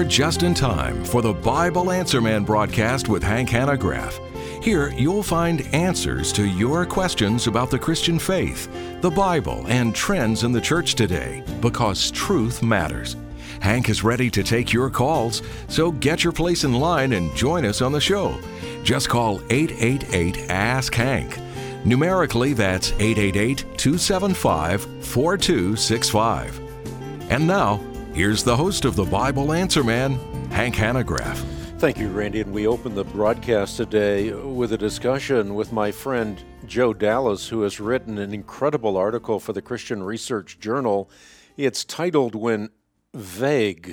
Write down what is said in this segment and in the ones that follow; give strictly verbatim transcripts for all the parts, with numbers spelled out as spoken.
just in time for the Bible Answer Man broadcast with Hank Hanegraaff. Here, you'll find answers to your questions about the Christian faith, the Bible, and trends in the church today, because truth matters. Hank is ready to take your calls, so get your place in line and join us on the show. Just call eight eight eight, ask Hank. Numerically, that's eight eight eight, two seven five, four two six five. And now, here's the host of the Bible Answer Man, Hank Hanegraaff. Thank you, Randy. And we open the broadcast today with a discussion with my friend Joe Dallas, who has written an incredible article for the Christian Research Journal. It's titled When Vague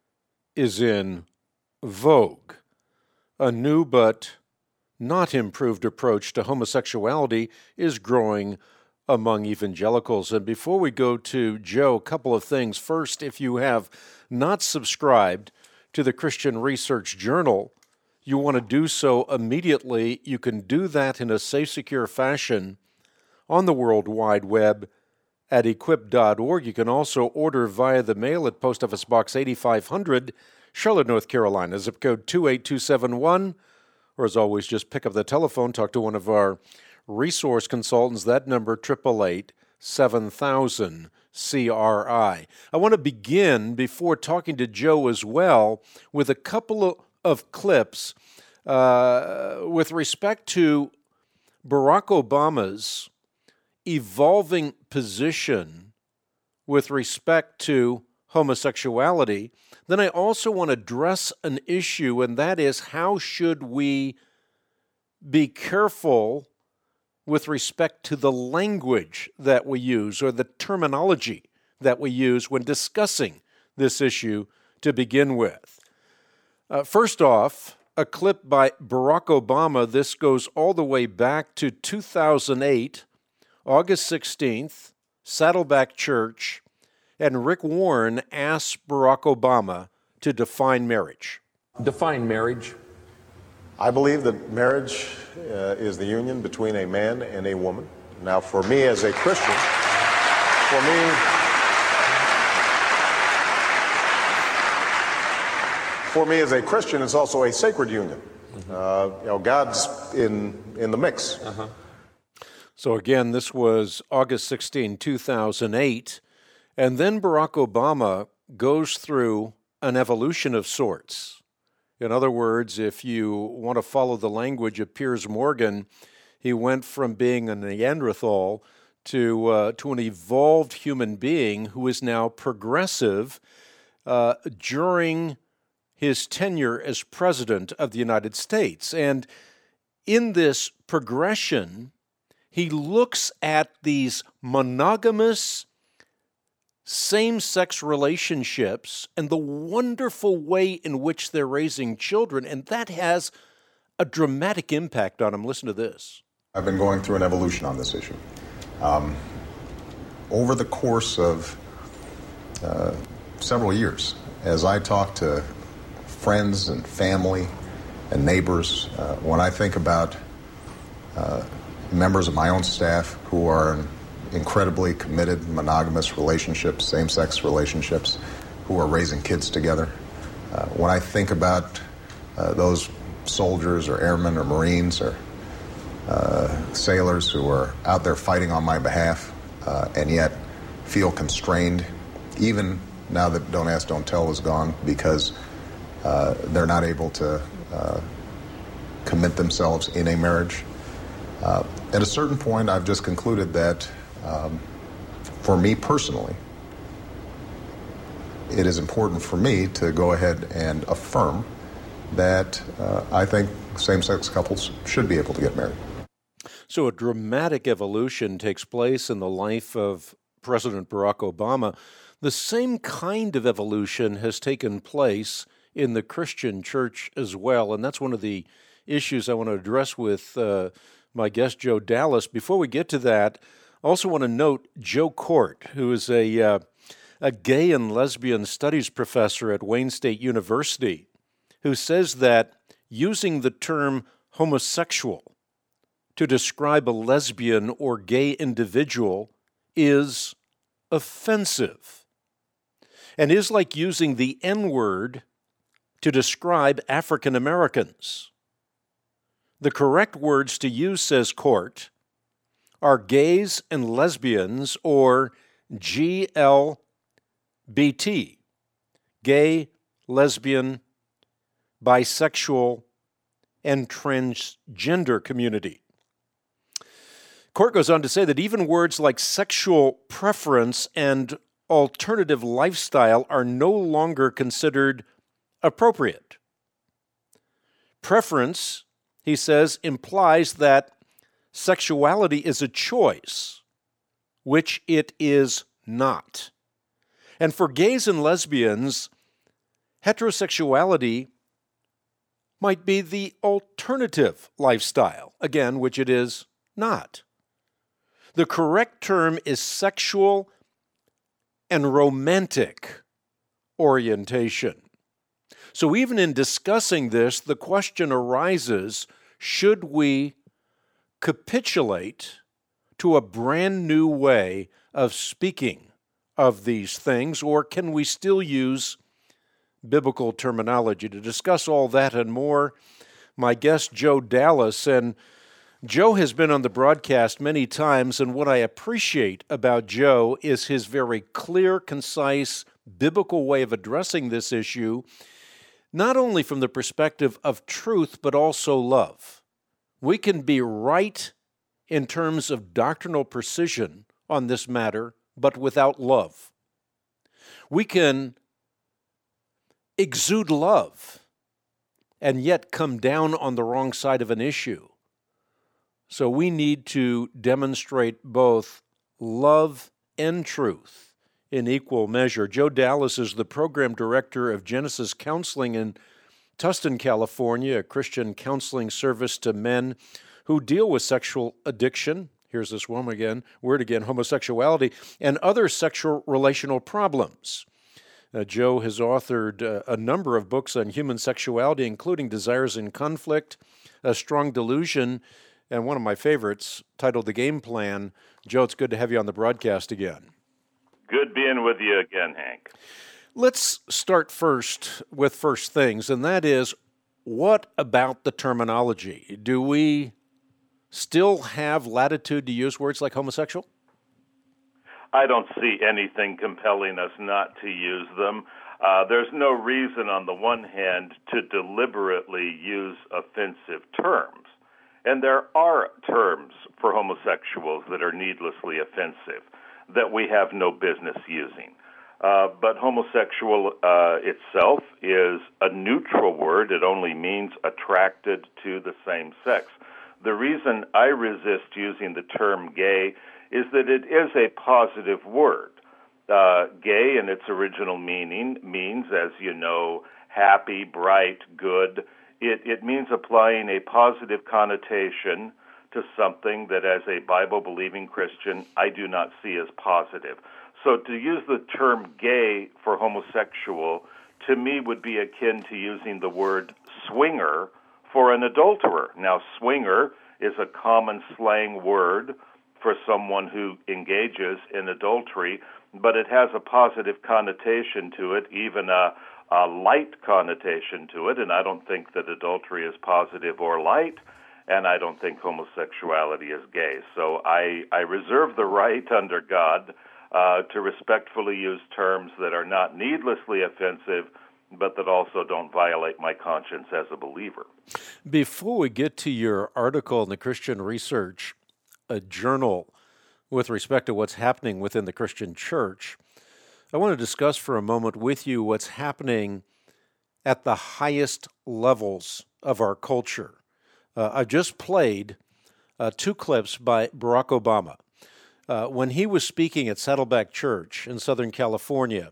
is in Vogue, a new but not improved approach to homosexuality is growing among evangelicals. And before we go to Joe, a couple of things. First, if you have not subscribed to the Christian Research Journal, you want to do so immediately. You can do that in a safe, secure fashion on the World Wide Web at equip dot org. You can also order via the mail at Post Office Box eighty-five hundred, Charlotte, North Carolina, zip code two eight two seven one. Or as always, just pick up the telephone, talk to one of our resource consultants. That number, eight eight eight, seven thousand, C R I. I want to begin, before talking to Joe as well, with a couple of, of clips uh, with respect to Barack Obama's evolving position with respect to homosexuality. Then I also want to address an issue, and that is, how should we be careful with respect to the language that we use or the terminology that we use when discussing this issue to begin with. Uh, first off, a clip by Barack Obama. This goes all the way back to two thousand eight, August sixteenth, Saddleback Church, and Rick Warren asked Barack Obama to define marriage. Define marriage. I believe that marriage uh, is the union between a man and a woman. Now, for me as a Christian, for me, for me as a Christian, it's also a sacred union. Mm-hmm. Uh, you know, God's in in the mix. Uh-huh. So again, this was August sixteenth, two thousand eight, and then Barack Obama goes through an evolution of sorts. In other words, if you want to follow the language of Piers Morgan, he went from being a Neanderthal to uh, to an evolved human being who is now progressive uh, during his tenure as President of the United States. And in this progression, he looks at these monogamous same-sex relationships and the wonderful way in which they're raising children, and that has a dramatic impact on him. Listen to this. I've been going through an evolution on this issue. Um, over the course of uh, several years, as I talk to friends and family and neighbors, uh, when I think about uh, members of my own staff who are in incredibly committed monogamous relationships, same-sex relationships, who are raising kids together. Uh, when I think about uh, those soldiers or airmen or Marines or uh, sailors who are out there fighting on my behalf uh, and yet feel constrained, even now that Don't Ask, Don't Tell is gone, because uh, they're not able to uh, commit themselves in a marriage. Uh, at a certain point, I've just concluded that Um, for me personally, it is important for me to go ahead and affirm that uh, I think same-sex couples should be able to get married. So a dramatic evolution takes place in the life of President Barack Obama. The same kind of evolution has taken place in the Christian church as well, and that's one of the issues I want to address with uh, my guest, Joe Dallas. Before we get to that, I also want to note Joe Kort, who is a uh, a gay and lesbian studies professor at Wayne State University, who says that using the term homosexual to describe a lesbian or gay individual is offensive and is like using the N-word to describe African Americans. The correct words to use, says Court, are gays and lesbians, or G L B T, gay, lesbian, bisexual, and transgender community. Court goes on to say that even words like sexual preference and alternative lifestyle are no longer considered appropriate. Preference, he says, implies that sexuality is a choice, which it is not. And for gays and lesbians, heterosexuality might be the alternative lifestyle, again, which it is not. The correct term is sexual and romantic orientation. So even in discussing this, the question arises, should we capitulate to a brand new way of speaking of these things, or can we still use biblical terminology? To discuss all that and more, my guest, Joe Dallas. And Joe has been on the broadcast many times, and what I appreciate about Joe is his very clear, concise, biblical way of addressing this issue, not only from the perspective of truth, but also love. We can be right in terms of doctrinal precision on this matter, but without love. We can exude love and yet come down on the wrong side of an issue. So we need to demonstrate both love and truth in equal measure. Joe Dallas is the program director of Genesis Counseling in Tustin, California, a Christian counseling service to men who deal with sexual addiction, here's this one again, word again, homosexuality, and other sexual relational problems. Uh, Joe has authored uh, a number of books on human sexuality, including Desires in Conflict, A Strong Delusion, and one of my favorites, titled The Game Plan. Joe, it's good to have you on the broadcast again. Good being with you again, Hank. Let's start first with first things, and that is, what about the terminology? Do we still have latitude to use words like homosexual? I don't see anything compelling us not to use them. Uh, there's no reason, on the one hand, to deliberately use offensive terms. And there are terms for homosexuals that are needlessly offensive that we have no business using. Uh, but homosexual uh, itself is a neutral word. It only means attracted to the same sex. The reason I resist using the term gay is that it is a positive word. Uh, gay, in its original meaning, means, as you know, happy, bright, good. It, it means applying a positive connotation to something that, as a Bible-believing Christian, I do not see as positive. So to use the term gay for homosexual, to me, would be akin to using the word swinger for an adulterer. Now, swinger is a common slang word for someone who engages in adultery, but it has a positive connotation to it, even a, a light connotation to it, and I don't think that adultery is positive or light, and I don't think homosexuality is gay. So I, I reserve the right under God uh, to respectfully use terms that are not needlessly offensive, but that also don't violate my conscience as a believer. Before we get to your article in the Christian Research, a journal with respect to what's happening within the Christian church, I want to discuss for a moment with you what's happening at the highest levels of our culture. Uh, I just played uh, two clips by Barack Obama. Uh, when he was speaking at Saddleback Church in Southern California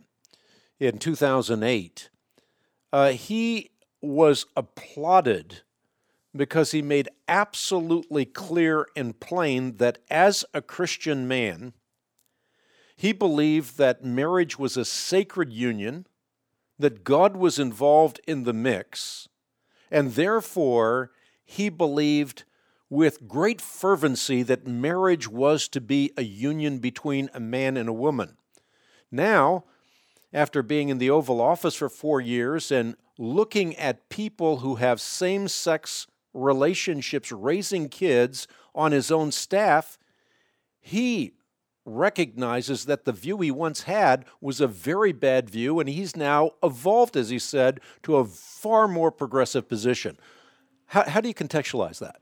in two thousand eight, uh, he was applauded because he made absolutely clear and plain that as a Christian man, he believed that marriage was a sacred union, that God was involved in the mix, and therefore he believed with great fervency that marriage was to be a union between a man and a woman. Now, after being in the Oval Office for four years and looking at people who have same-sex relationships, raising kids on his own staff, he recognizes that the view he once had was a very bad view, and he's now evolved, as he said, to a far more progressive position. How, how do you contextualize that?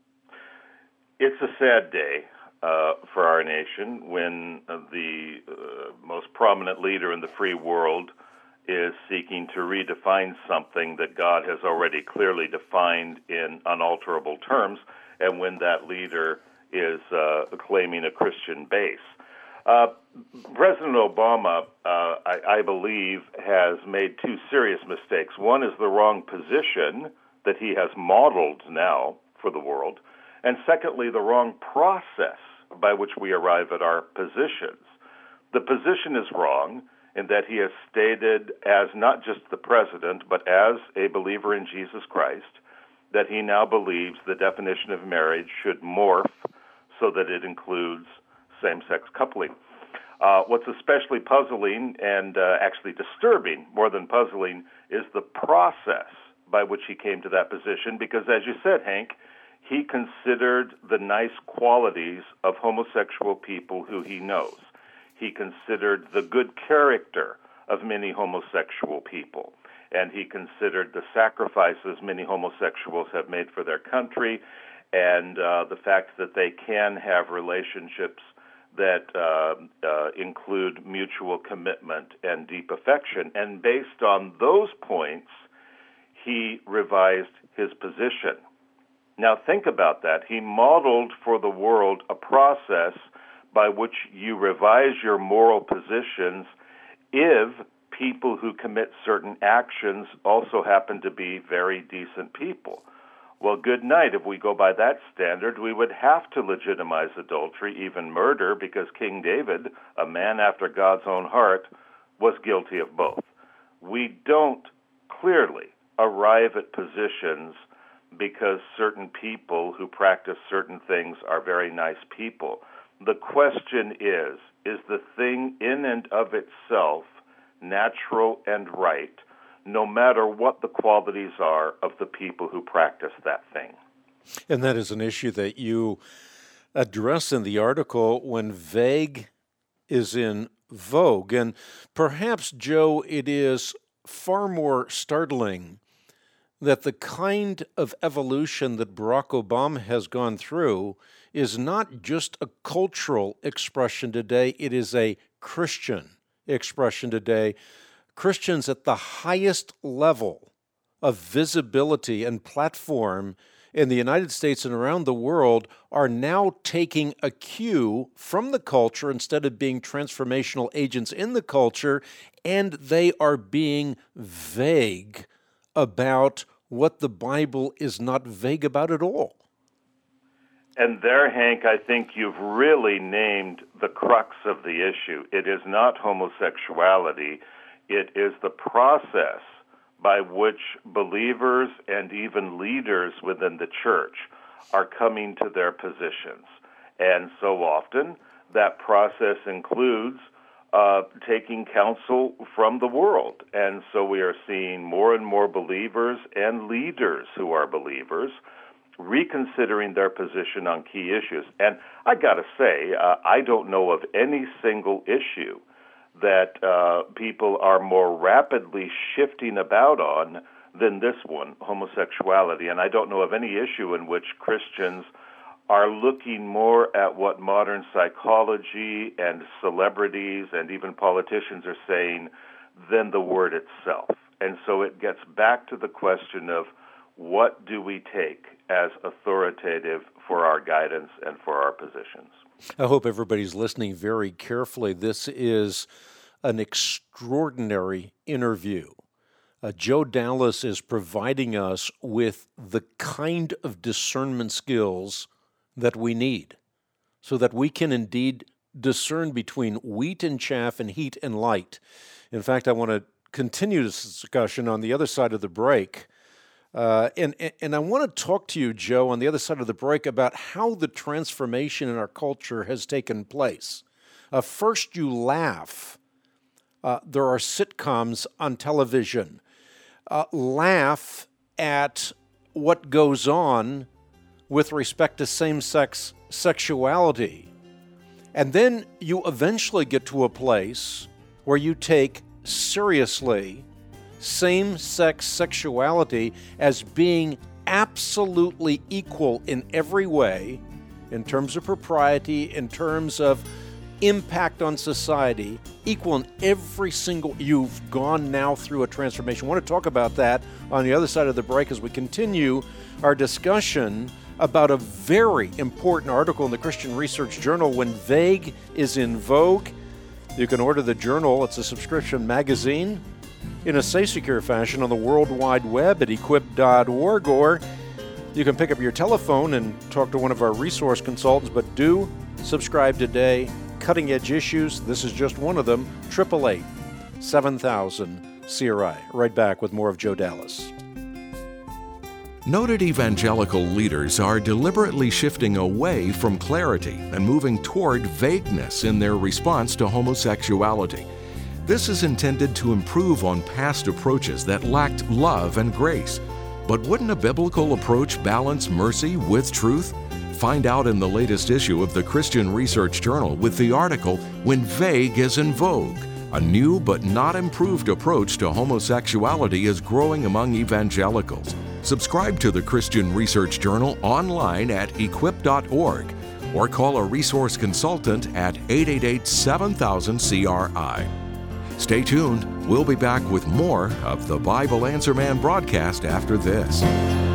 It's a sad day uh, for our nation when uh, the uh, most prominent leader in the free world is seeking to redefine something that God has already clearly defined in unalterable terms, and when that leader is uh, claiming a Christian base. Uh, President Obama, uh, I, I believe, has made two serious mistakes. One is the wrong position that he has modeled now for the world, and secondly, the wrong process by which we arrive at our positions. The position is wrong in that he has stated, as not just the president, but as a believer in Jesus Christ, that he now believes the definition of marriage should morph so that it includes same-sex coupling. Uh, what's especially puzzling and uh, actually disturbing, more than puzzling, is the process by which he came to that position, because as you said, Hank, he considered the nice qualities of homosexual people who he knows. He considered the good character of many homosexual people, and he considered the sacrifices many homosexuals have made for their country, and uh, the fact that they can have relationships that uh, uh, include mutual commitment and deep affection. And based on those points, he revised his position. Now think about that. He modeled for the world a process by which you revise your moral positions if people who commit certain actions also happen to be very decent people. Well, good night. If we go by that standard, we would have to legitimize adultery, even murder, because King David, a man after God's own heart, was guilty of both. We don't clearly arrive at positions because certain people who practice certain things are very nice people. The question is, is the thing in and of itself natural and right, no matter what the qualities are of the people who practice that thing? And that is an issue that you address in the article when vague is in vogue. And perhaps, Joe, it is far more startling that the kind of evolution that Barack Obama has gone through is not just a cultural expression today, it is a Christian expression today. Christians at the highest level of visibility and platform in the United States and around the world are now taking a cue from the culture instead of being transformational agents in the culture, and they are being vague about what the Bible is not vague about at all. And there, Hank, I think you've really named the crux of the issue. It is not homosexuality. It is the process by which believers and even leaders within the church are coming to their positions. And so often, that process includes uh, taking counsel from the world. And so we are seeing more and more believers and leaders who are believers reconsidering their position on key issues. And I got to say, uh, I don't know of any single issue that uh, people are more rapidly shifting about on than this one, homosexuality. And I don't know of any issue in which Christians are looking more at what modern psychology and celebrities and even politicians are saying than the word itself. And so it gets back to the question of what do we take as authoritative for our guidance and for our positions. I hope everybody's listening very carefully. This is an extraordinary interview. Uh, Joe Dallas is providing us with the kind of discernment skills that we need so that we can indeed discern between wheat and chaff and heat and light. In fact, I want to continue this discussion on the other side of the break. Uh, and, and I want to talk to you, Joe, on the other side of the break about how the transformation in our culture has taken place. Uh, first, you laugh. Uh, there are sitcoms on television. uh, laugh at what goes on with respect to same-sex sexuality. And then you eventually get to a place where you take seriously same-sex sexuality as being absolutely equal in every way, in terms of propriety, in terms of impact on society, equal in every single... You've gone now through a transformation. I want to talk about that on the other side of the break as we continue our discussion about a very important article in the Christian Research Journal, When Vague is in Vogue. You can order the journal. It's a subscription magazine in a safe, secure fashion on the World Wide Web at equip dot org, or you can pick up your telephone and talk to one of our resource consultants, but do subscribe today. Cutting Edge Issues, this is just one of them, eight eight eight, seven thousand, C R I. Right back with more of Joe Dallas. Noted evangelical leaders are deliberately shifting away from clarity and moving toward vagueness in their response to homosexuality. This is intended to improve on past approaches that lacked love and grace. But wouldn't a biblical approach balance mercy with truth? Find out in the latest issue of the Christian Research Journal with the article, When Vague is in Vogue. A new but not improved approach to homosexuality is growing among evangelicals. Subscribe to the Christian Research Journal online at equip dot org or call a resource consultant at eight eight eight, seven thousand, C R I. Stay tuned. We'll be back with more of the Bible Answer Man broadcast after this.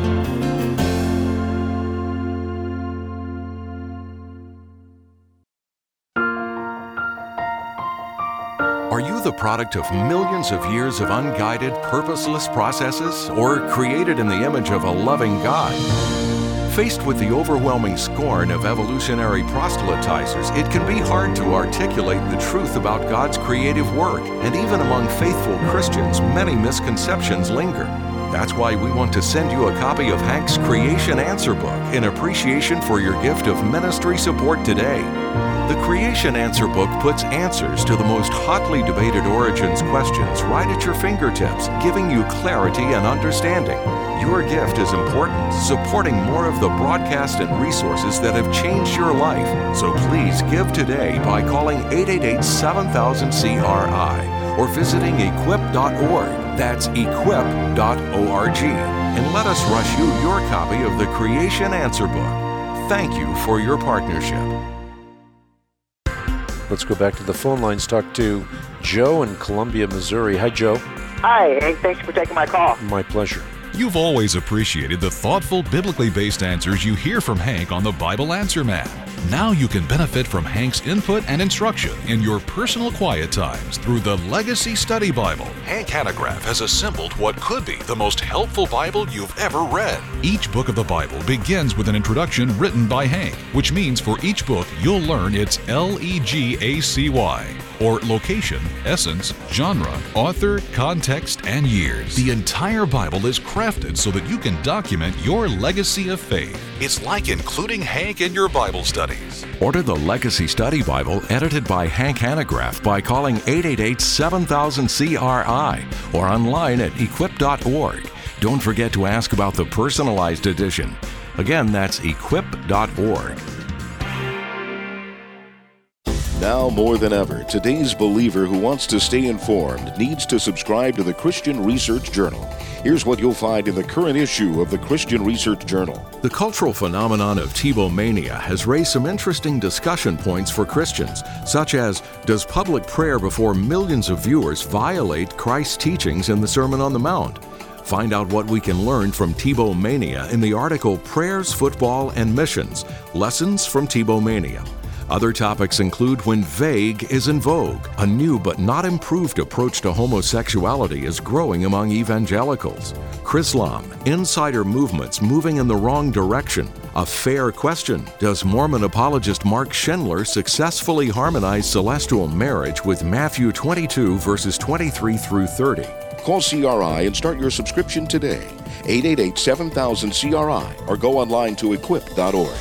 Are you the product of millions of years of unguided, purposeless processes, or created in the image of a loving God? Faced with the overwhelming scorn of evolutionary proselytizers, it can be hard to articulate the truth about God's creative work, and even among faithful Christians, many misconceptions linger. That's why we want to send you a copy of Hank's Creation Answer Book in appreciation for your gift of ministry support today. The Creation Answer Book puts answers to the most hotly debated origins questions right at your fingertips, giving you clarity and understanding. Your gift is important, supporting more of the broadcast and resources that have changed your life. So please give today by calling eight eight eight, seven thousand, C R I or visiting equip dot org. That's equip dot org. And let us rush you your copy of the Creation Answer Book. Thank you for your partnership. Let's go back to the phone lines, talk to Joe in Columbia, Missouri. Hi, Joe. Hi, Hank. Thanks for taking my call. My pleasure. You've always appreciated the thoughtful, biblically based answers you hear from Hank on the Bible Answer Man. Now you can benefit from Hank's input and instruction in your personal quiet times through the Legacy Study Bible. Hank Hanegraaff has assembled what could be the most helpful Bible you've ever read. Each book of the Bible begins with an introduction written by Hank, which means for each book you'll learn its L E G A C Y, or location, essence, genre, author, context, and years. The entire Bible is crafted so that you can document your legacy of faith. It's like including Hank in your Bible studies. Order the Legacy Study Bible edited by Hank Hanegraaff by calling eight eight eight, seven thousand, C R I or online at equip dot org. Don't forget to ask about the personalized edition. Again, that's equip dot org. Now more than ever, today's believer who wants to stay informed needs to subscribe to the Christian Research Journal. Here's what you'll find in the current issue of the Christian Research Journal. The cultural phenomenon of Tebow-mania has raised some interesting discussion points for Christians, such as, does public prayer before millions of viewers violate Christ's teachings in the Sermon on the Mount? Find out what we can learn from Tebow-mania in the article Prayers, Football, and Missions, Lessons from Tebow-mania. Other topics include When Vague is in Vogue. A new but not improved approach to homosexuality is growing among evangelicals. Chrislam, Insider Movements Moving in the Wrong Direction. A Fair Question. Does Mormon apologist Mark Schindler successfully harmonize celestial marriage with Matthew twenty-two, verses twenty-three through thirty? Call C R I and start your subscription today. eight eight eight, seven thousand, C R I or go online to equip dot org.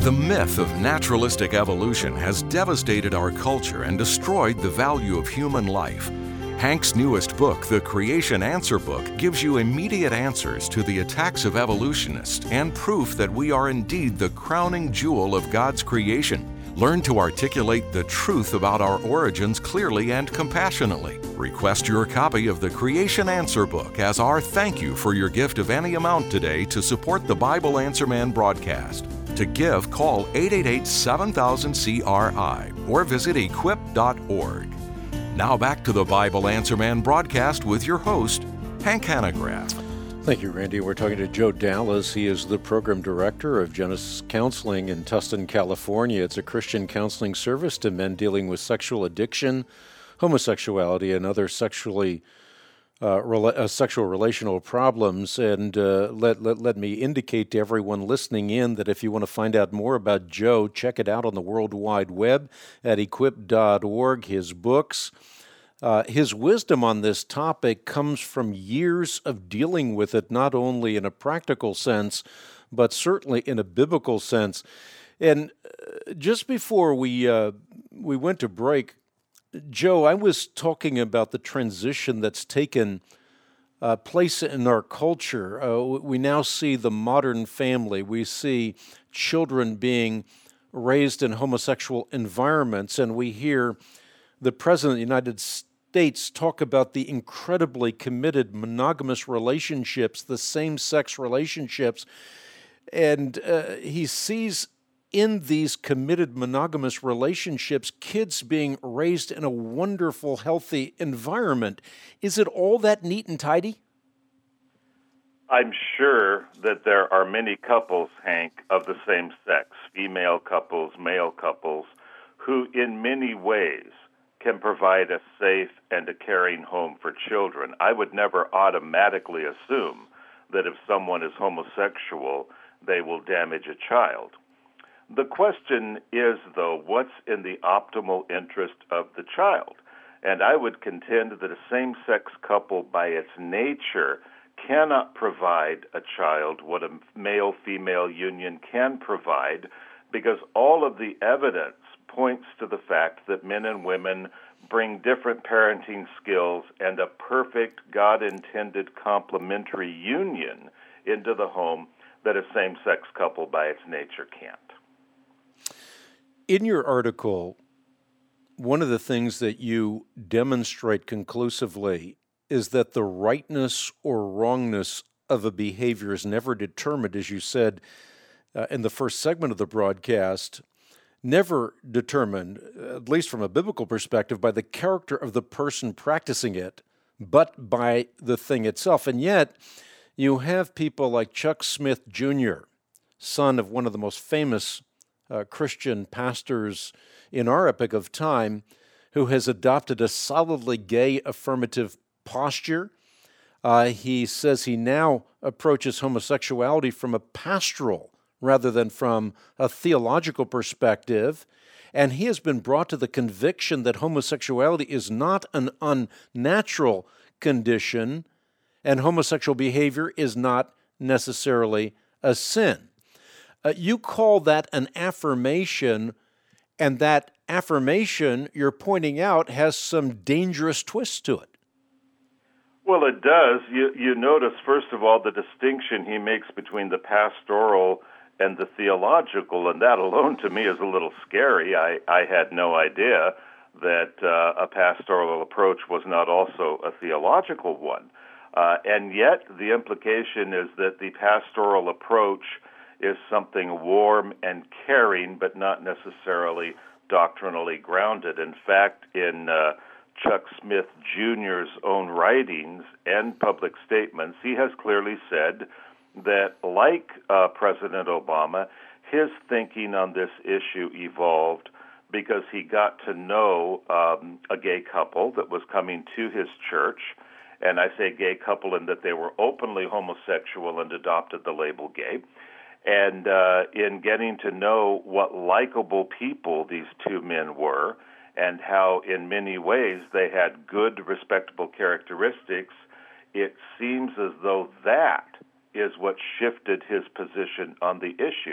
The myth of naturalistic evolution has devastated our culture and destroyed the value of human life. Hank's newest book, The Creation Answer Book, gives you immediate answers to the attacks of evolutionists and proof that we are indeed the crowning jewel of God's creation. Learn to articulate the truth about our origins clearly and compassionately. Request your copy of the Creation Answer Book as our thank you for your gift of any amount today to support the Bible Answer Man broadcast. To give, call eight eight eight, seven thousand, C R I or visit equip dot org. Now back to the Bible Answer Man broadcast with your host, Hank Hanegraaff. Thank you, Randy. We're talking to Joe Dallas. He is the program director of Genesis Counseling in Tustin, California. It's a Christian counseling service to men dealing with sexual addiction, homosexuality, and other sexually uh, rela- uh, sexual relational problems. And uh, let, let, let me indicate to everyone listening in that if you want to find out more about Joe, check it out on the World Wide Web at equip dot org, his books. Uh, his wisdom on this topic comes from years of dealing with it, not only in a practical sense, but certainly in a biblical sense. And uh, just before we uh, we went to break, Joe, I was talking about the transition that's taken uh, place in our culture. Uh, we now see the modern family. We see children being raised in homosexual environments, and we hear the President of the United States talk about the incredibly committed monogamous relationships, the same-sex relationships, and uh, he sees in these committed monogamous relationships kids being raised in a wonderful, healthy environment. Is it all that neat and tidy? I'm sure that there are many couples, Hank, of the same sex, female couples, male couples, who in many ways can provide a safe and a caring home for children. I would never automatically assume that if someone is homosexual, they will damage a child. The question is, though, what's in the optimal interest of the child? And I would contend that a same-sex couple, by its nature, cannot provide a child what a male-female union can provide, because all of the evidence points to the fact that men and women bring different parenting skills and a perfect God-intended complementary union into the home that a same-sex couple by its nature can't. In your article, one of the things that you demonstrate conclusively is that the rightness or wrongness of a behavior is never determined, as you said uh, in the first segment of the broadcast, never determined, at least from a biblical perspective, by the character of the person practicing it, but by the thing itself. And yet, you have people like Chuck Smith Junior, son of one of the most famous uh, Christian pastors in our epoch of time, who has adopted a solidly gay affirmative posture. Uh, he says he now approaches homosexuality from a pastoral rather than from a theological perspective, and he has been brought to the conviction that homosexuality is not an unnatural condition, and homosexual behavior is not necessarily a sin. Uh, you call that an affirmation, and that affirmation you're pointing out has some dangerous twists to it. Well, it does. You, you notice, first of all, the distinction he makes between the pastoral and the theological, and that alone to me is a little scary. I, I had no idea that uh, a pastoral approach was not also a theological one. Uh, and yet the implication is that the pastoral approach is something warm and caring, but not necessarily doctrinally grounded. In fact, in uh, Chuck Smith Junior's own writings and public statements, he has clearly said that, like uh, President Obama, his thinking on this issue evolved because he got to know um, a gay couple that was coming to his church. And I say gay couple in that they were openly homosexual and adopted the label gay. And uh, in getting to know what likable people these two men were and how in many ways they had good, respectable characteristics, it seems as though that is what shifted his position on the issue.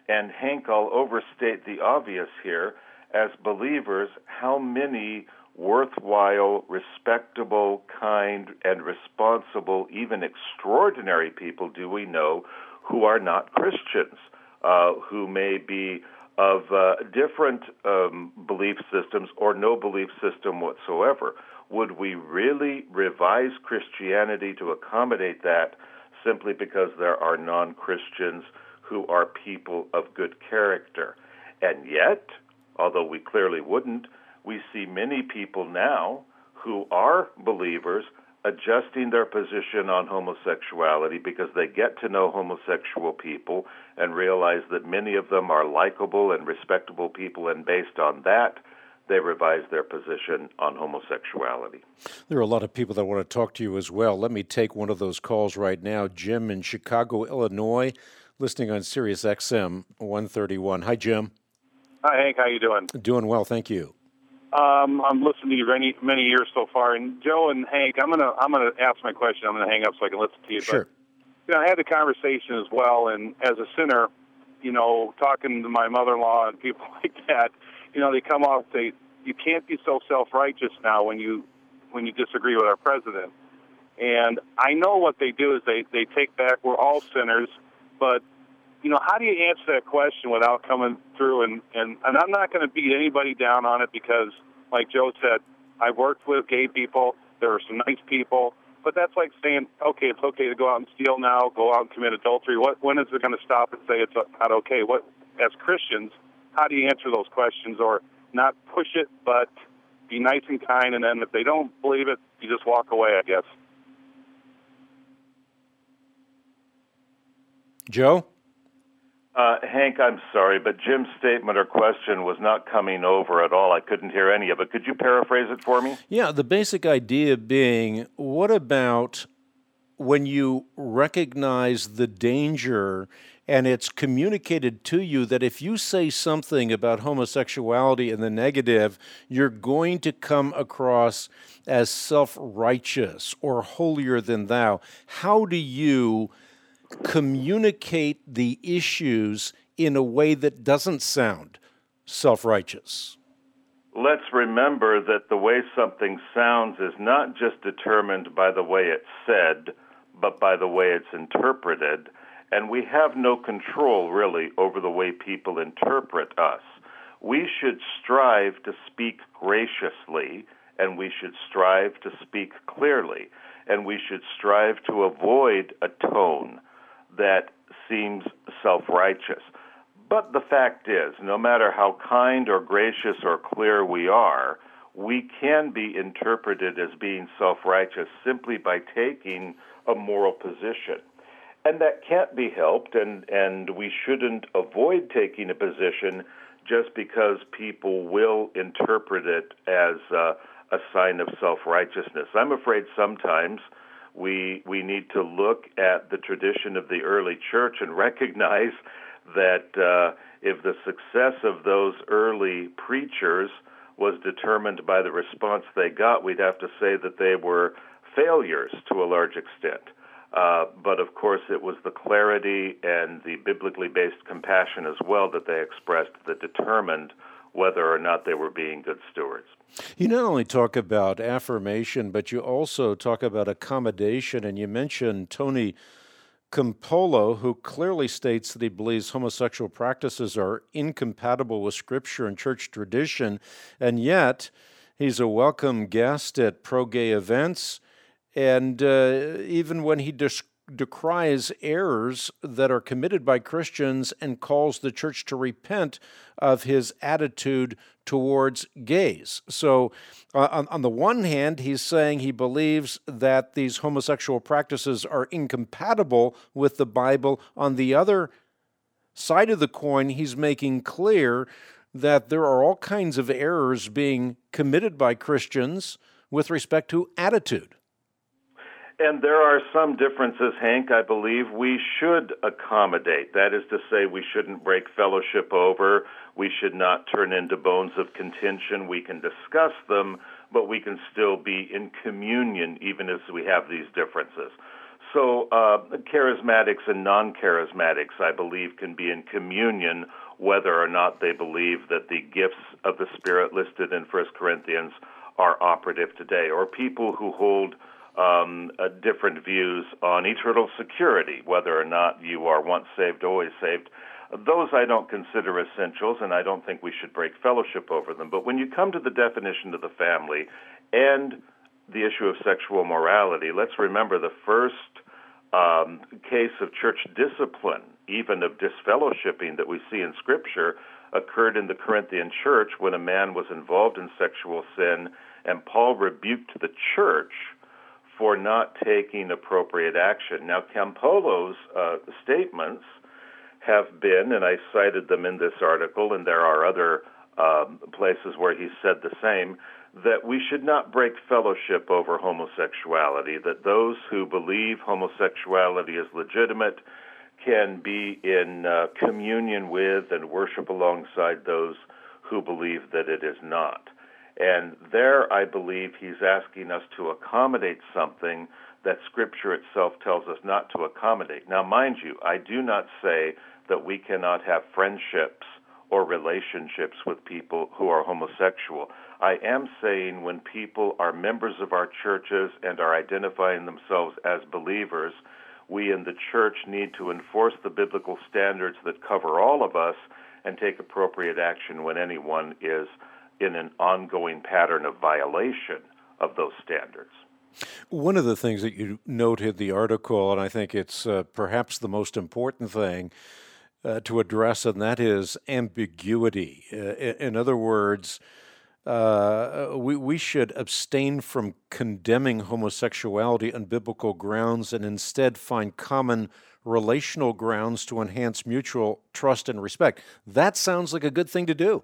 And Hank, I'll overstate the obvious here. As believers, how many worthwhile, respectable, kind, and responsible, even extraordinary people do we know who are not Christians, uh, who may be of uh, different um, belief systems or no belief system whatsoever? Would we really revise Christianity to accommodate that simply because there are non-Christians who are people of good character? And yet, although we clearly wouldn't, we see many people now who are believers adjusting their position on homosexuality because they get to know homosexual people and realize that many of them are likable and respectable people, and based on that, they revise their position on homosexuality. There are a lot of people that want to talk to you as well. Let me take one of those calls right now. Jim in Chicago, Illinois, listening on Sirius X M one thirty-one. Hi, Jim. Hi, Hank. How you doing? Doing well, thank you. Um, I'm listening to you many many years so far, and Joe and Hank, I'm gonna I'm gonna ask my question. I'm gonna hang up so I can listen to you. Sure. But, you know, I had the conversation as well, and as a sinner, you know, talking to my mother-in-law and people like that, you know, they come off and say, you can't be so self-righteous now when you when you disagree with our president. And I know what they do is they, they take back, we're all sinners, but, you know, how do you answer that question without coming through? And, and, and I'm not going to beat anybody down on it because, like Joe said, I've worked with gay people. There are some nice people. But that's like saying, okay, it's okay to go out and steal now, go out and commit adultery. What, when is it going to stop and say it's not okay? What, as Christians, how do you answer those questions, or not push it, but be nice and kind, and then if they don't believe it, you just walk away, I guess. Joe? Uh, Hank, I'm sorry, but Jim's statement or question was not coming over at all. I couldn't hear any of it. Could you paraphrase it for me? Yeah, the basic idea being, what about when you recognize the danger and it's communicated to you that if you say something about homosexuality in the negative, you're going to come across as self-righteous or holier than thou? How do you communicate the issues in a way that doesn't sound self-righteous? Let's remember that the way something sounds is not just determined by the way it's said, but by the way it's interpreted. And we have no control, really, over the way people interpret us. We should strive to speak graciously, and we should strive to speak clearly, and we should strive to avoid a tone that seems self-righteous. But the fact is, no matter how kind or gracious or clear we are, we can be interpreted as being self-righteous simply by taking a moral position. And that can't be helped, and, and we shouldn't avoid taking a position just because people will interpret it as uh, a sign of self-righteousness. I'm afraid sometimes we we need to look at the tradition of the early church and recognize that uh, if the success of those early preachers was determined by the response they got, we'd have to say that they were failures to a large extent. Uh, but, of course, it was the clarity and the biblically based compassion as well that they expressed that determined whether or not they were being good stewards. You not only talk about affirmation, but you also talk about accommodation, and you mentioned Tony Campolo, who clearly states that he believes homosexual practices are incompatible with Scripture and church tradition, and yet he's a welcome guest at pro-gay events. And uh, even when he dec- decries errors that are committed by Christians and calls the church to repent of his attitude towards gays. So uh, on, on the one hand, he's saying he believes that these homosexual practices are incompatible with the Bible. On the other side of the coin, he's making clear that there are all kinds of errors being committed by Christians with respect to attitude. And there are some differences, Hank, I believe we should accommodate. That is to say, we shouldn't break fellowship over. We should not turn into bones of contention. We can discuss them, but we can still be in communion even as we have these differences. So uh, charismatics and non-charismatics, I believe, can be in communion whether or not they believe that the gifts of the Spirit listed in First Corinthians are operative today, or people who hold um, uh, different views on eternal security, whether or not you are once saved, always saved. Those I don't consider essentials, and I don't think we should break fellowship over them. But when you come to the definition of the family and the issue of sexual morality, let's remember the first um, case of church discipline, even of disfellowshipping that we see in Scripture, occurred in the Corinthian church when a man was involved in sexual sin, and Paul rebuked the church for not taking appropriate action. Now, Campolo's uh, statements have been, and I cited them in this article, and there are other um, places where he said the same, that we should not break fellowship over homosexuality, that those who believe homosexuality is legitimate can be in uh, communion with and worship alongside those who believe that it is not. And there, I believe, he's asking us to accommodate something that Scripture itself tells us not to accommodate. Now, mind you, I do not say that we cannot have friendships or relationships with people who are homosexual. I am saying when people are members of our churches and are identifying themselves as believers, we in the church need to enforce the biblical standards that cover all of us and take appropriate action when anyone is in an ongoing pattern of violation of those standards. One of the things that you note in the article, and I think it's uh, perhaps the most important thing uh, to address, and that is ambiguity. Uh, in other words, uh, we, we should abstain from condemning homosexuality on biblical grounds and instead find common relational grounds to enhance mutual trust and respect. That sounds like a good thing to do.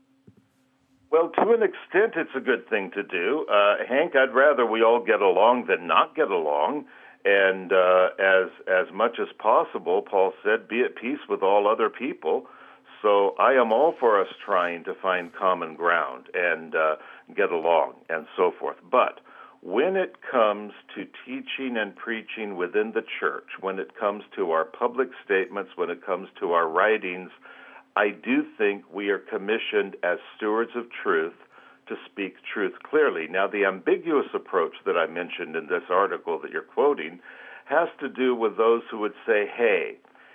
Well, to an extent, it's a good thing to do. Uh, Hank, I'd rather we all get along than not get along. And uh, as as much as possible, Paul said, be at peace with all other people. So I am all for us trying to find common ground and uh, get along and so forth. But when it comes to teaching and preaching within the church, when it comes to our public statements, when it comes to our writings, I do think we are commissioned as stewards of truth to speak truth clearly. Now, the ambiguous approach that I mentioned in this article that you're quoting has to do with those who would say, hey,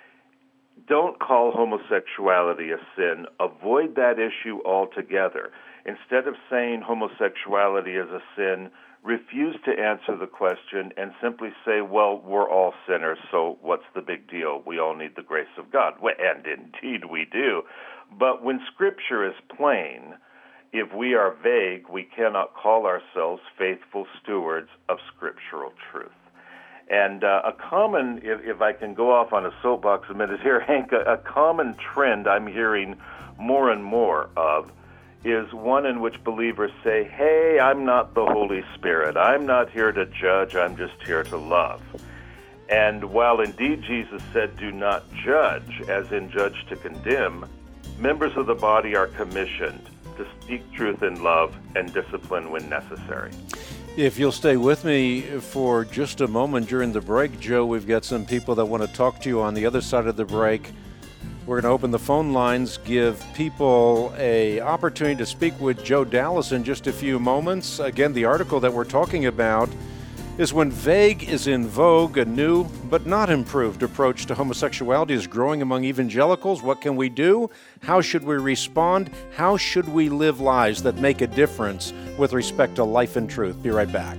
don't call homosexuality a sin. Avoid that issue altogether. Instead of saying homosexuality is a sin, refuse to answer the question and simply say, well, we're all sinners, so what's the big deal? We all need the grace of God. Well, and indeed we do. But when Scripture is plain, if we are vague, we cannot call ourselves faithful stewards of scriptural truth. And uh, a common, if, if I can go off on a soapbox a minute here, Hank, a, a common trend I'm hearing more and more of is one in which believers say, hey, I'm not the Holy Spirit. I'm not here to judge. I'm just here to love. And while indeed Jesus said, do not judge, as in judge to condemn, members of the body are commissioned to speak truth in love and discipline when necessary. If you'll stay with me for just a moment during the break, Joe, we've got some people that want to talk to you on the other side of the break. We're going to open the phone lines, give people an opportunity to speak with Joe Dallas in just a few moments. Again, the article that we're talking about is When Vague is in Vogue, a new but not improved approach to homosexuality is growing among evangelicals. What can we do? How should we respond? How should we live lives that make a difference with respect to life and truth? Be right back.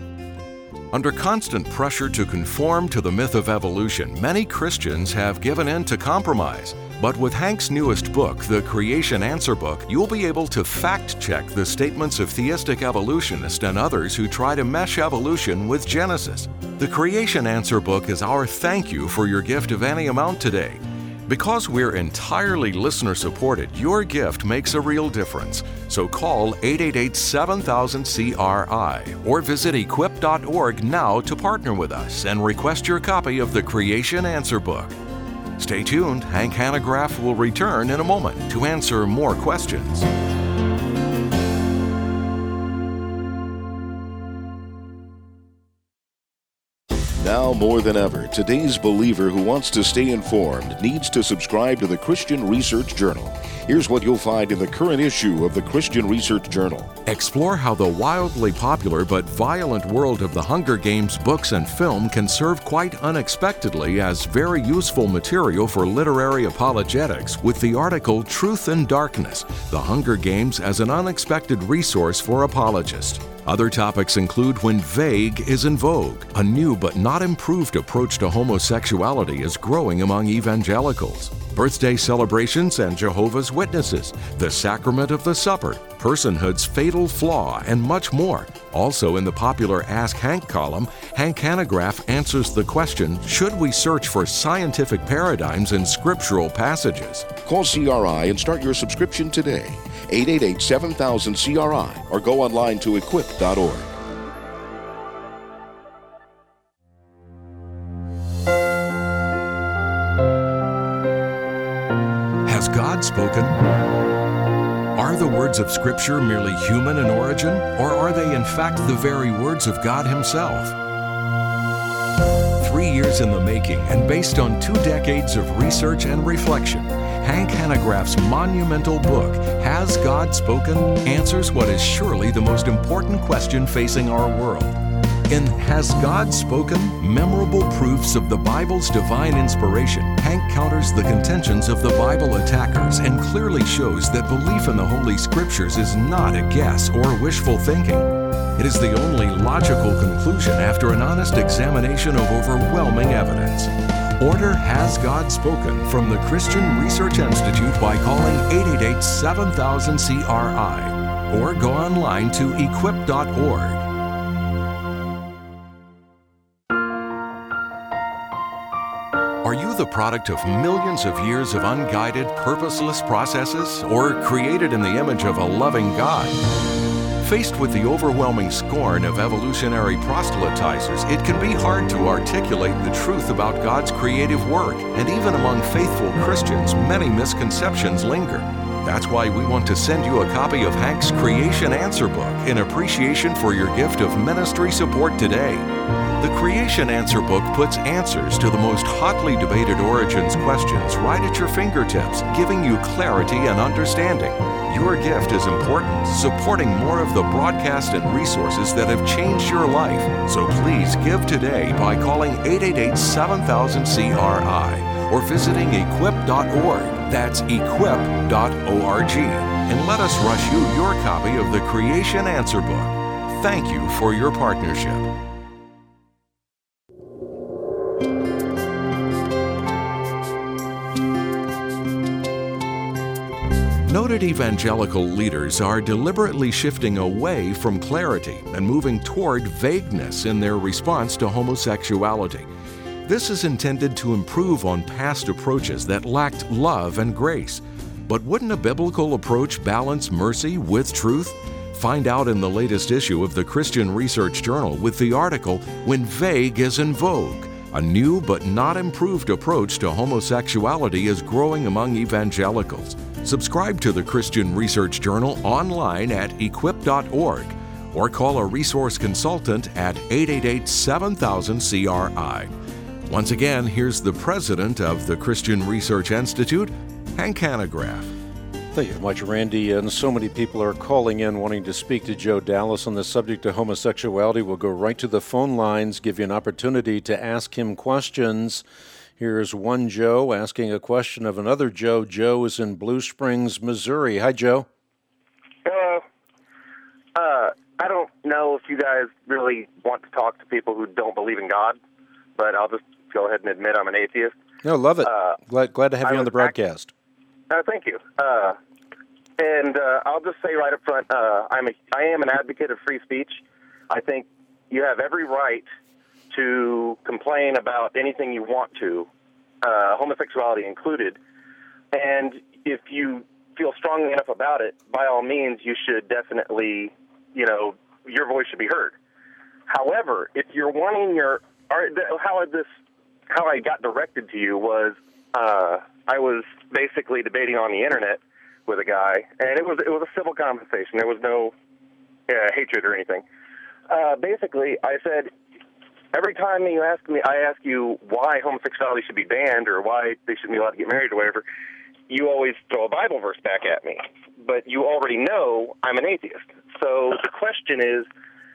Under constant pressure to conform to the myth of evolution, many Christians have given in to compromise. But with Hank's newest book, The Creation Answer Book, you'll be able to fact-check the statements of theistic evolutionists and others who try to mesh evolution with Genesis. The Creation Answer Book is our thank you for your gift of any amount today. Because we're entirely listener-supported, your gift makes a real difference. So call eight eight eight, seven thousand, C R I or visit equip dot org now to partner with us and request your copy of the Creation Answer Book. Stay tuned. Hank Hanegraaff will return in a moment to answer more questions. Now more than ever, today's believer who wants to stay informed needs to subscribe to the Christian Research Journal. Here's what you'll find in the current issue of the Christian Research Journal. Explore how the wildly popular but violent world of the Hunger Games books and film can serve quite unexpectedly as very useful material for literary apologetics with the article Truth and Darkness, The Hunger Games as an Unexpected Resource for Apologists. Other topics include When Vague is in Vogue. A new but not improved approach to homosexuality is growing among evangelicals. Birthday celebrations and Jehovah's Witnesses. The Sacrament of the Supper. Personhood's Fatal Flaw, and much more. Also in the popular Ask Hank column, Hank Hanegraaff answers the question, should we search for scientific paradigms in scriptural passages? Call C R I and start your subscription today. eight eight eight, seven thousand, C R I or go online to equip dot org. Has God spoken? Are the words of Scripture merely human in origin, or are they in fact the very words of God Himself? Three years in the making and based on two decades of research and reflection, Hank Hanegraaff's monumental book, Has God Spoken?, answers what is surely the most important question facing our world. In Has God Spoken? Memorable Proofs of the Bible's Divine Inspiration, Hank counters the contentions of the Bible attackers and clearly shows that belief in the Holy Scriptures is not a guess or wishful thinking. It is the only logical conclusion after an honest examination of overwhelming evidence. Order Has God Spoken from the Christian Research Institute by calling eight eight eight, seven thousand, C R I or go online to equip dot org. Are you the product of millions of years of unguided, purposeless processes, or created in the image of a loving God? Faced with the overwhelming scorn of evolutionary proselytizers, it can be hard to articulate the truth about God's creative work, and even among faithful Christians, many misconceptions linger. That's why we want to send you a copy of Hank's Creation Answer Book in appreciation for your gift of ministry support today. The Creation Answer Book puts answers to the most hotly debated origins questions right at your fingertips, giving you clarity and understanding. Your gift is important, supporting more of the broadcast and resources that have changed your life. So please give today by calling eight eight eight, seven thousand, C R I or visiting equip dot org. That's equip dot org. And let us rush you your copy of the Creation Answer Book. Thank you for your partnership. Noted evangelical leaders are deliberately shifting away from clarity and moving toward vagueness in their response to homosexuality. This is intended to improve on past approaches that lacked love and grace. But wouldn't a biblical approach balance mercy with truth? Find out in the latest issue of the Christian Research Journal with the article When Vague is in Vogue. A new but not improved approach to homosexuality is growing among evangelicals. Subscribe to the Christian Research Journal online at equip dot org or call a resource consultant at eight eight eight, seven thousand, C R I. Once again, here's the president of the Christian Research Institute, Hank Hanegraaff. Thank you very much, Randy. And so many people are calling in wanting to speak to Joe Dallas on the subject of homosexuality. We'll go right to the phone lines, give you an opportunity to ask him questions. Here's one Joe asking a question of another Joe. Joe is in Blue Springs, Missouri. Hi, Joe. Hello. Uh, I don't know if you guys really want to talk to people who don't believe in God, but I'll just go ahead and admit I'm an atheist. No, love it. Uh, glad, glad to have I you on the broadcast. Uh, thank you. Uh, and uh, I'll just say right up front, uh, I'm a, I am an advocate of free speech. I think you have every right to complain about anything you want to, uh, homosexuality included. And if you feel strongly enough about it, by all means, you should definitely, you know, your voice should be heard. However, if you're wanting your, or how this, how I got directed to you was, uh, I was basically debating on the internet with a guy, and it was it was a civil conversation. There was no uh, hatred or anything. Uh, basically, I said, every time you ask me, I ask you why homosexuality should be banned or why they shouldn't be allowed to get married or whatever, you always throw a Bible verse back at me. But you already know I'm an atheist. So the question is,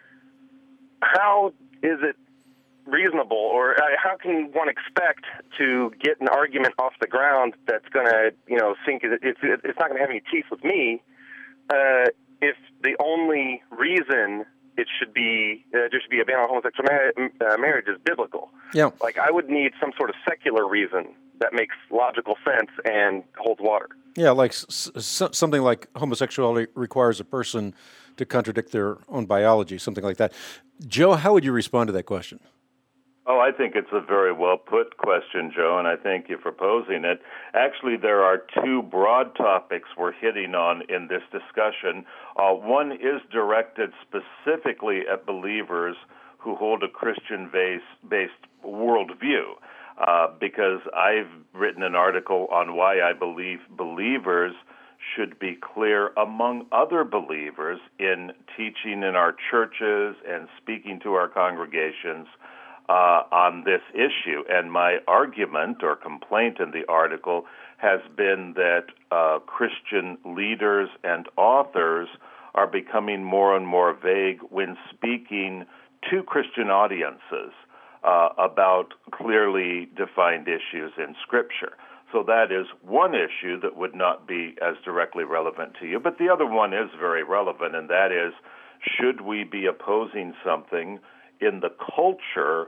how is it reasonable, or uh, how can one expect to get an argument off the ground that's going to, you know, sink? It's it's not going to have any teeth with me uh, if the only reason it should be uh, there should be a ban on homosexual ma- uh, marriage is biblical. Yeah. Like, I would need some sort of secular reason that makes logical sense and holds water. Yeah, like s- s- something like homosexuality requires a person to contradict their own biology, something like that. Joe, how would you respond to that question? Oh, I think it's a very well put question, Joe, and I thank you for posing it. Actually, there are two broad topics we're hitting on in this discussion. Uh, one is directed specifically at believers who hold a Christian-based worldview, uh, because I've written an article on why I believe believers should be clear, among other believers, in teaching in our churches and speaking to our congregations Uh, on this issue. And my argument or complaint in the article has been that uh, Christian leaders and authors are becoming more and more vague when speaking to Christian audiences uh, about clearly defined issues in Scripture. So that is one issue that would not be as directly relevant to you. But the other one is very relevant, and that is, should we be opposing something in the culture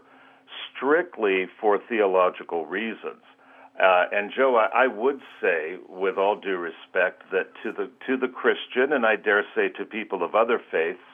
strictly for theological reasons? Uh, and Joe, I, I would say, with all due respect, that to the to the Christian, and I dare say to people of other faiths,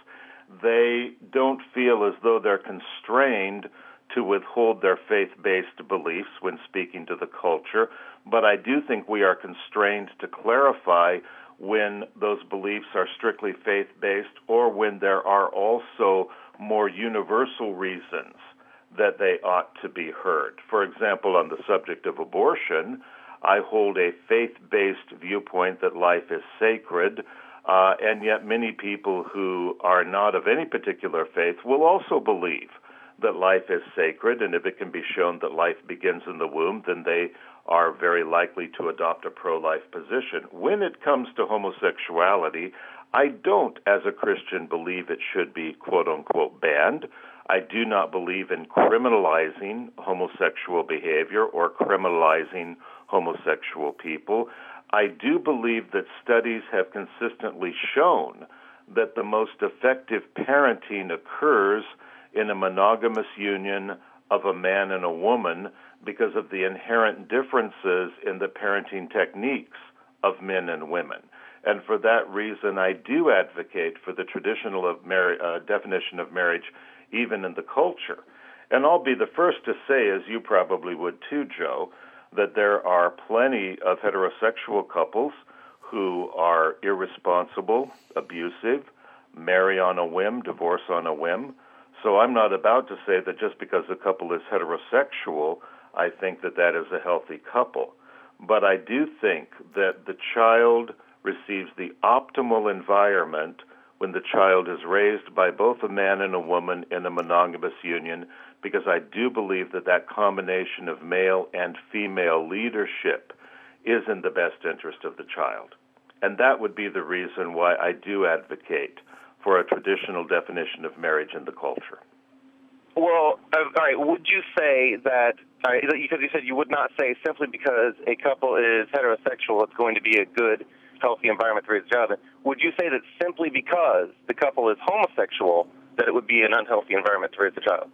they don't feel as though they're constrained to withhold their faith-based beliefs when speaking to the culture. But I do think we are constrained to clarify when those beliefs are strictly faith-based or when there are also more universal reasons that they ought to be heard. For example, on the subject of abortion, I hold a faith-based viewpoint that life is sacred, uh, and yet many people who are not of any particular faith will also believe that life is sacred, and if it can be shown that life begins in the womb, then they are very likely to adopt a pro-life position. When it comes to homosexuality, I don't, as a Christian, believe it should be quote-unquote banned. I do not believe in criminalizing homosexual behavior or criminalizing homosexual people. I do believe that studies have consistently shown that the most effective parenting occurs in a monogamous union of a man and a woman because of the inherent differences in the parenting techniques of men and women. And for that reason, I do advocate for the traditional of mar- uh, definition of marriage even in the culture. And I'll be the first to say, as you probably would too, Joe, that there are plenty of heterosexual couples who are irresponsible, abusive, marry on a whim, divorce on a whim. So I'm not about to say that just because a couple is heterosexual, I think that that is a healthy couple. But I do think that the child receives the optimal environment when the child is raised by both a man and a woman in a monogamous union, because I do believe that that combination of male and female leadership is in the best interest of the child. And that would be the reason why I do advocate for a traditional definition of marriage in the culture. Well, uh, all right, would you say that, uh, because you said you would not say simply because a couple is heterosexual it's going to be a good, healthy environment to raise a child in, would you say that simply because the couple is homosexual that it would be an unhealthy environment to raise a child?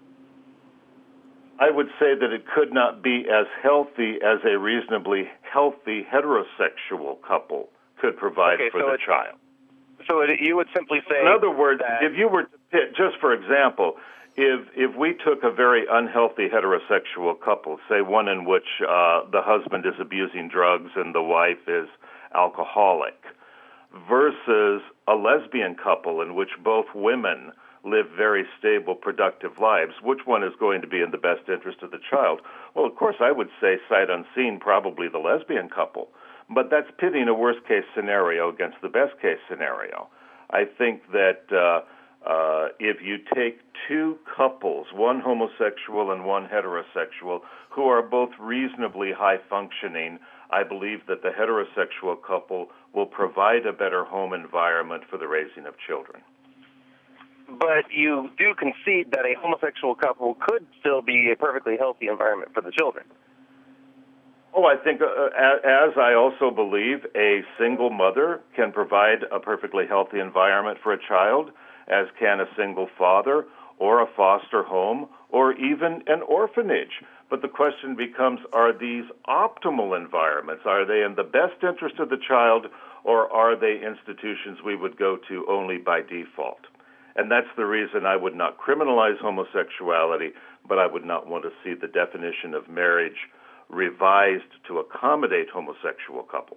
I would say that it could not be as healthy as a reasonably healthy heterosexual couple could provide okay, for so the it, child. So it, you would simply say... In other words, that, if you were to pit, just for example, if if we took a very unhealthy heterosexual couple, say one in which uh, the husband is abusing drugs and the wife is alcoholic, versus a lesbian couple in which both women live very stable, productive lives, which one is going to be in the best interest of the child? Well, of course, I would say sight unseen, probably the lesbian couple. But that's pitting a worst-case scenario against the best-case scenario. I think that uh, Uh, if you take two couples, one homosexual and one heterosexual, who are both reasonably high functioning, I believe that the heterosexual couple will provide a better home environment for the raising of children. But you do concede that a homosexual couple could still be a perfectly healthy environment for the children. Oh, I think, uh, as I also believe, a single mother can provide a perfectly healthy environment for a child, as can a single father, or a foster home, or even an orphanage. But the question becomes, are these optimal environments? Are they in the best interest of the child, or are they institutions we would go to only by default? And that's the reason I would not criminalize homosexuality, but I would not want to see the definition of marriage revised to accommodate homosexual couples.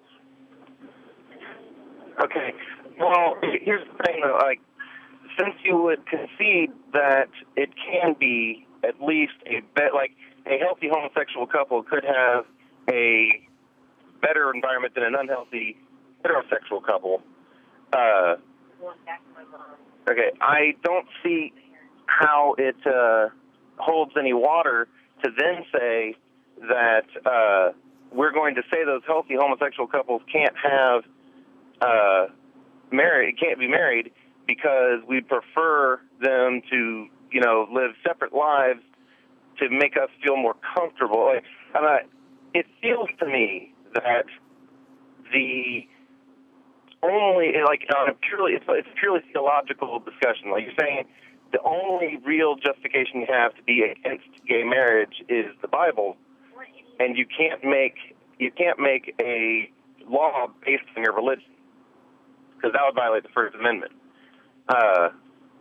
Okay. Well, here's the thing, though. Like, since you would concede that it can be at least a bet, like a healthy homosexual couple could have a better environment than an unhealthy heterosexual couple. Uh, okay, I don't see how it uh, holds any water to then say that uh, we're going to say those healthy homosexual couples can't have uh, married, can't be married, because we prefer them to, you know, live separate lives to make us feel more comfortable. Like, I'm not, it feels to me that the only, like, on a purely, it's, it's a purely theological discussion. Like you're saying, the only real justification you have to be against gay marriage is the Bible, and you can't make you can't make a law based on your religion, because that would violate the First Amendment. Uh,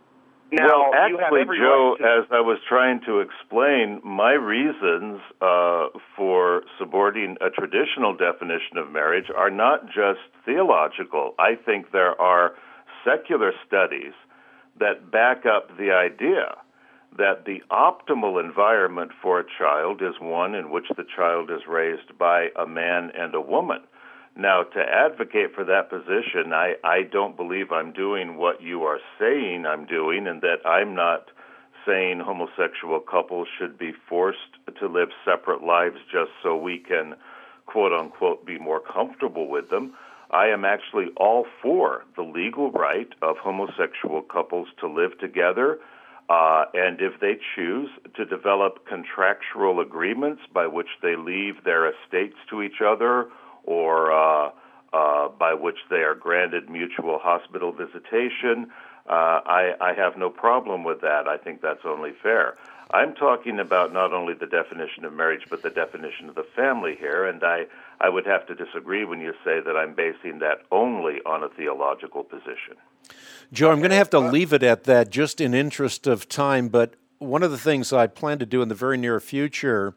now, well, actually, you have every Joe, right to... as I was trying to explain, my reasons uh, for supporting a traditional definition of marriage are not just theological. I think there are secular studies that back up the idea that the optimal environment for a child is one in which the child is raised by a man and a woman. Now, to advocate for that position, I, I don't believe I'm doing what you are saying I'm doing, and that I'm not saying homosexual couples should be forced to live separate lives just so we can, quote-unquote, be more comfortable with them. I am actually all for the legal right of homosexual couples to live together, uh, and if they choose to develop contractual agreements by which they leave their estates to each other, or uh, uh, by which they are granted mutual hospital visitation, uh, I, I have no problem with that. I think that's only fair. I'm talking about not only the definition of marriage, but the definition of the family here, and I, I would have to disagree when you say that I'm basing that only on a theological position. Joe, I'm going to have to leave it at that just in interest of time, but one of the things I plan to do in the very near future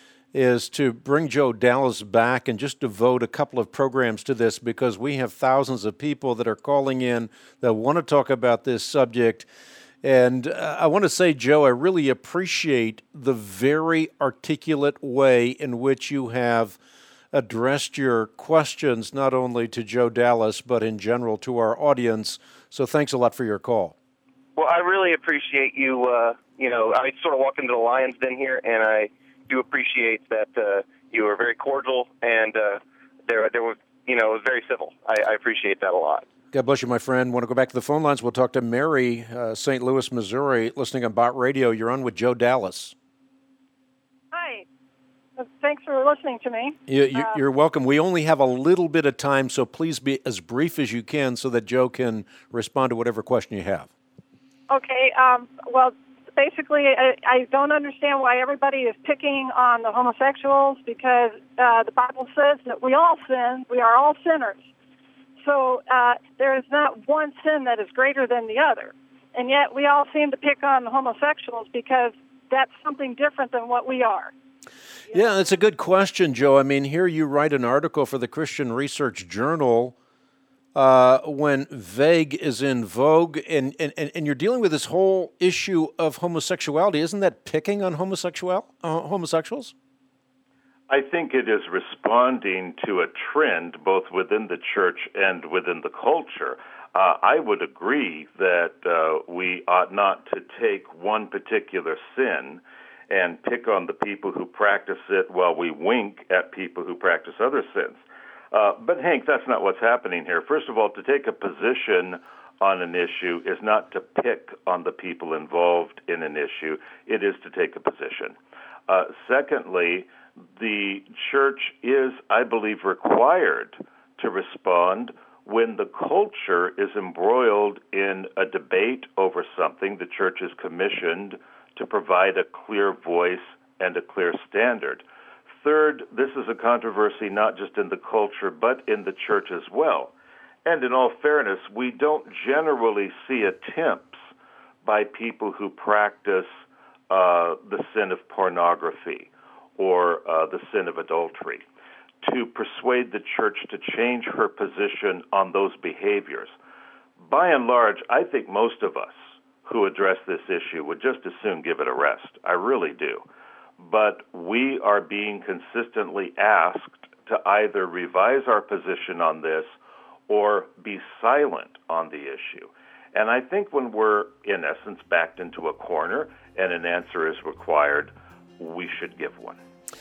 is to bring Joe Dallas back and just devote a couple of programs to this, because we have thousands of people that are calling in that want to talk about this subject. And uh, I want to say, Joe, I really appreciate the very articulate way in which you have addressed your questions, not only to Joe Dallas, but in general to our audience. So thanks a lot for your call. Well, I really appreciate you. Uh, you know, I sort of walk into the lion's den here, and I do appreciate that uh, you were very cordial, and uh, there, there was, you know, it was very civil. I, I appreciate that a lot. God bless you, my friend. Want to go back to the phone lines? We'll talk to Mary, uh, Saint Louis, Missouri, listening on Bott Radio. You're on with Joe Dallas. Hi. Thanks for listening to me. You, you, uh, you're welcome. We only have a little bit of time, so please be as brief as you can so that Joe can respond to whatever question you have. Okay. Um, well, basically, I, I don't understand why everybody is picking on the homosexuals, because uh, the Bible says that we all sin. We are all sinners. So uh, there is not one sin that is greater than the other. And yet we all seem to pick on the homosexuals because that's something different than what we are. Yeah, that's a good question, Joe. I mean, here you write an article for the Christian Research Journal uh, when vague is in vogue, and, and, and you're dealing with this whole issue of homosexuality. Isn't that picking on homosexual uh, homosexuals? I think it is responding to a trend both within the church and within the culture. Uh, I would agree that uh, we ought not to take one particular sin and pick on the people who practice it while we wink at people who practice other sins. Uh, but, Hank, that's not what's happening here. First of all, to take a position on an issue is not to pick on the people involved in an issue. It is to take a position. Uh, secondly, the church is, I believe, required to respond when the culture is embroiled in a debate over something. The church is commissioned to provide a clear voice and a clear standard. Third, this is a controversy not just in the culture, but in the church as well. And in all fairness, we don't generally see attempts by people who practice uh, the sin of pornography or uh, the sin of adultery to persuade the church to change her position on those behaviors. By and large, I think most of us who address this issue would just as soon give it a rest. I really do. But we are being consistently asked to either revise our position on this or be silent on the issue. And I think when we're, in essence, backed into a corner and an answer is required, we should give one.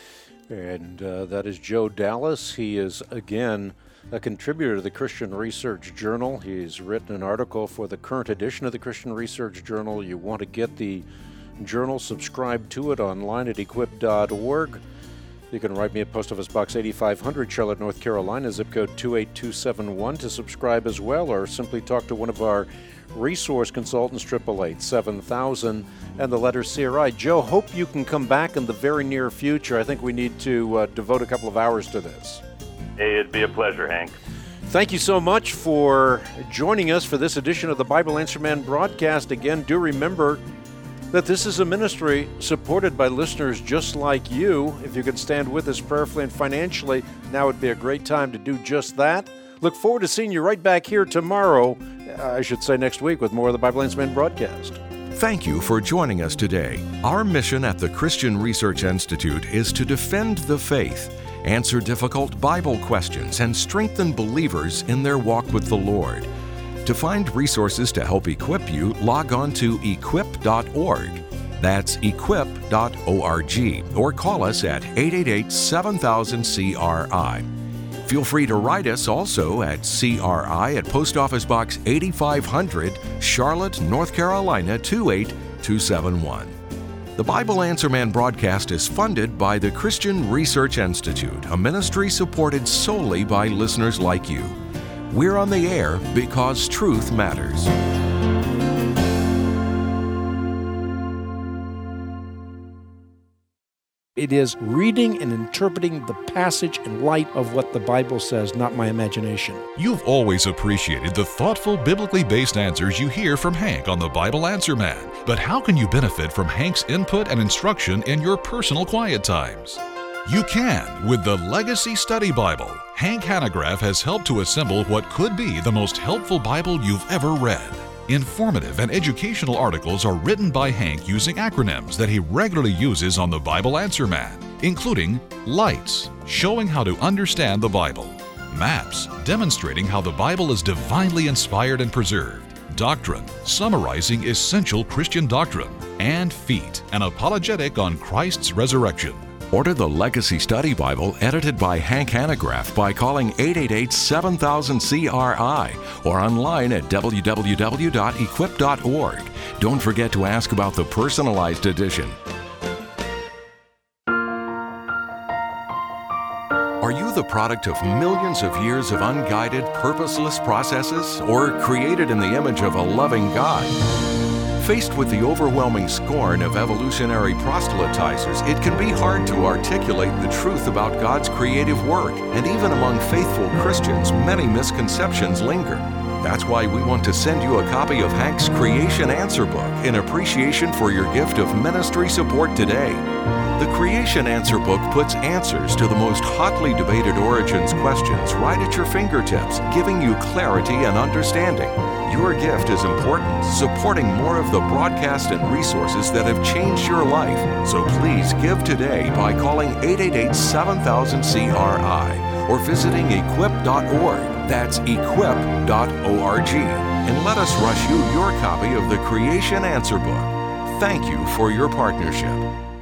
And uh, that is Joe Dallas. He is, again, a contributor to the Christian Research Journal. He's written an article for the current edition of the Christian Research Journal. You want to get the journal, subscribe to it online at equip dot org. You can write me at Post Office Box eighty-five hundred, Charlotte, North Carolina, zip code two eight two seven one to subscribe as well, or simply talk to one of our resource consultants, triple eight seven thousand, and the letter C R I. Joe, hope you can come back in the very near future. I think we need to uh, devote a couple of hours to this. Hey, it'd be a pleasure, Hank. Thank you so much for joining us for this edition of the Bible Answer Man broadcast. Again, do remember that this is a ministry supported by listeners just like you. If you could stand with us prayerfully and financially, now would be a great time to do just that. Look forward to seeing you right back here tomorrow, I should say next week, with more of the Bible Answer Man broadcast. Thank you for joining us today. Our mission at the Christian Research Institute is to defend the faith, answer difficult Bible questions, and strengthen believers in their walk with the Lord. To find resources to help equip you, log on to equip dot org. That's equip dot org, or call us at eight eight eight, seven thousand, C R I. Feel free to write us also at C R I at Post Office Box eighty-five hundred, Charlotte, North Carolina, two eight two seven one. The Bible Answer Man broadcast is funded by the Christian Research Institute, a ministry supported solely by listeners like you. We're on the air because truth matters. It is reading and interpreting the passage in light of what the Bible says, not my imagination. You've always appreciated the thoughtful, biblically based answers you hear from Hank on the Bible Answer Man. But how can you benefit from Hank's input and instruction in your personal quiet times? You can with the Legacy Study Bible. Hank Hanegraaff has helped to assemble what could be the most helpful Bible you've ever read. Informative and educational articles are written by Hank using acronyms that he regularly uses on the Bible Answer Man, including LIGHTS, showing how to understand the Bible; MAPS, demonstrating how the Bible is divinely inspired and preserved; Doctrine, summarizing essential Christian doctrine; and FEET, an apologetic on Christ's resurrection. Order the Legacy Study Bible edited by Hank Hanegraaff by calling eight eight eight, seven thousand, C R I or online at w w w dot equip dot org. Don't forget to ask about the personalized edition. Are you the product of millions of years of unguided, purposeless processes, or created in the image of a loving God? Faced with the overwhelming scorn of evolutionary proselytizers, it can be hard to articulate the truth about God's creative work, and even among faithful Christians, many misconceptions linger. That's why we want to send you a copy of Hank's Creation Answer Book in appreciation for your gift of ministry support today. The Creation Answer Book puts answers to the most hotly debated origins questions right at your fingertips, giving you clarity and understanding. Your gift is important, supporting more of the broadcast and resources that have changed your life. So please give today by calling eight eight eight, seven thousand, C R I or visiting equip dot org. That's equip dot org. And let us rush you your copy of the Creation Answer Book. Thank you for your partnership.